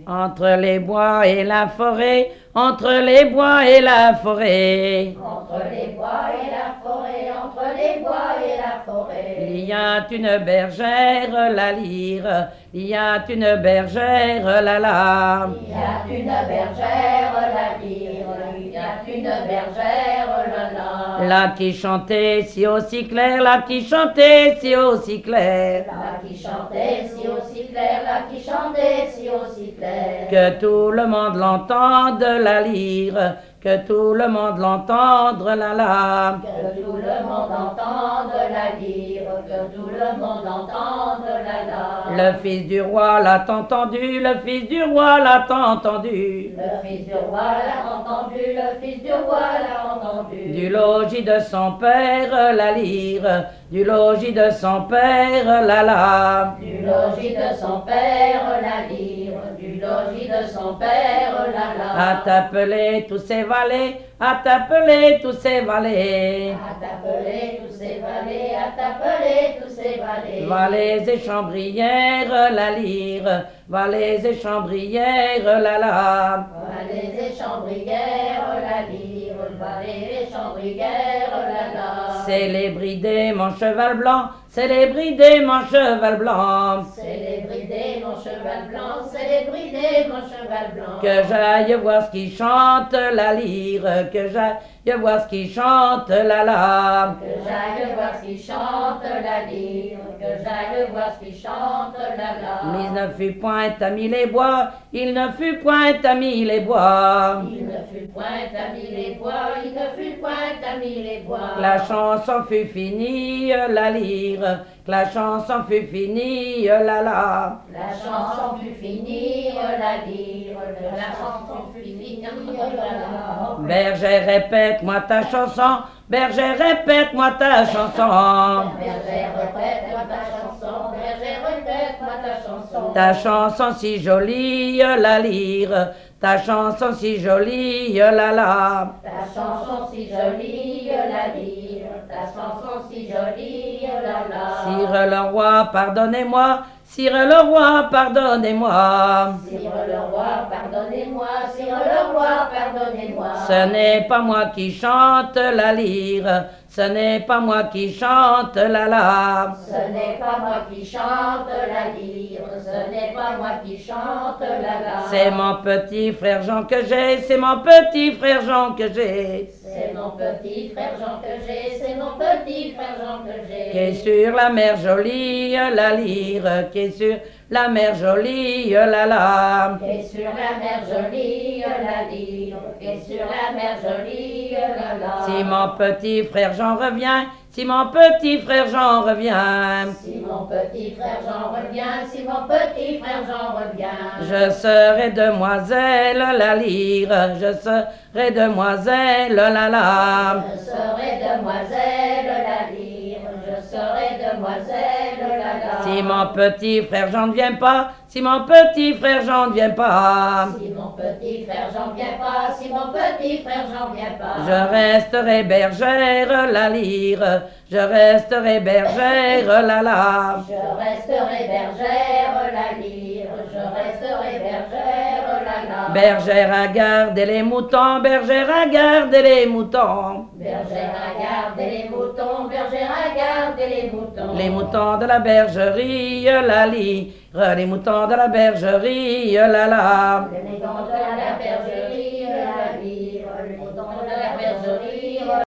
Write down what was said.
Entre les bois et la forêt, entre les bois et la forêt. Entre les bois et la forêt, entre les bois et la forêt. Il y a une bergère, la lyre, il y a une bergère, la la. Il y a une bergère, la lyre, il y a une bergère, la la. Là qui chantait si aussi clair, là qui chantait si aussi clair. Là qui chantait si aussi clair, là qui chantait si aussi clair. Que tout le monde l'entende, la lyre, que tout le monde l'entende, la la. Que tout le monde entende la lyre, que tout le monde entende la la. Le fils du roi l'a entendu, le fils du roi l'a entendu. Le fils du roi l'a entendu, le fils du roi l'a entendu. Du logis de son père, la lyre, du logis de son père, la la. Du logis de son père, la lyre, du logis de son père, la la. À t'appeler tous ses valets, à t'appeler tous ses valets. À t'appeler tous ces valets, à t'appeler tous ces valets. Valets et chambrières, la lyre, valets et chambrières, la la. Valets et chambrières, la lyre, valets et chambrières, la la. Célébridé mon cheval blanc, célébridé mon cheval blanc. Célébridé mon cheval blanc, célébridé mon cheval blanc. Que j'aille voir ce qui chante la lyre, que j'aille voir ce qui chante la la. Que j'aille voir ce qui chante la lyre, que j'aille voir ce qui chante la la. Il ne fut point ami les bois, il ne fut point ami les bois. Il ne fut point ami les bois, il ne fut point ami les bois. Que la chanson fut finie, la lyre, que la chanson fut finie, la la. La chanson fut finie, la lyre, la chanson fut finie, la la. Berger, répète-moi ta chanson, berger, répète-moi ta chanson. Berger, répète-moi ta chanson, berger, répète-moi ta chanson. Ta chanson si jolie, la lyre, ta chanson si jolie, la la. Ta chanson si jolie, la lyre, ta chanson si jolie, la la. Sire le roi, pardonnez-moi, sire le roi, pardonnez-moi. Sire le roi, pardonnez-moi, sire le roi, pardonnez-moi. Ce n'est pas moi qui chante la lyre, ce n'est pas moi qui chante la la. Ce n'est pas moi qui chante la lyre, ce n'est pas moi qui chante la la. C'est mon petit frère Jean que j'ai, c'est mon petit frère Jean que j'ai. C'est mon petit frère Jean que j'ai, c'est mon petit frère Jean que j'ai. Qui est sur la mer jolie, la lyre, qui est sur la mer jolie, la la. Qui est sur la mer jolie, la lyre, qui est sur la mer jolie, la la. Si mon petit frère Jean revient, si mon petit frère Jean revient, Si mon petit frère Jean revient, si mon petit frère Jean revient. je serai demoiselle, la lyre, je serai demoiselle, la la. Je serai demoiselle la lyre, je serai demoiselle la la. Si mon petit frère Jean ne vient pas, si mon petit frère Jean ne vient pas, Si mon petit frère Jean vient pas, si mon petit frère Jean vient pas. je resterai bergère, la lyre, je resterai bergère, la la. Je resterai bergère la lyre, je resterai bergère la la. Bergère à garder les moutons, bergère à garder les moutons. Bergère à garder les moutons, bergère à garder les moutons. Les moutons de la bergerie, la lyre, les moutons de la bergerie, la la. Les moutons de la bergerie, la lyre, les moutons de la bergerie,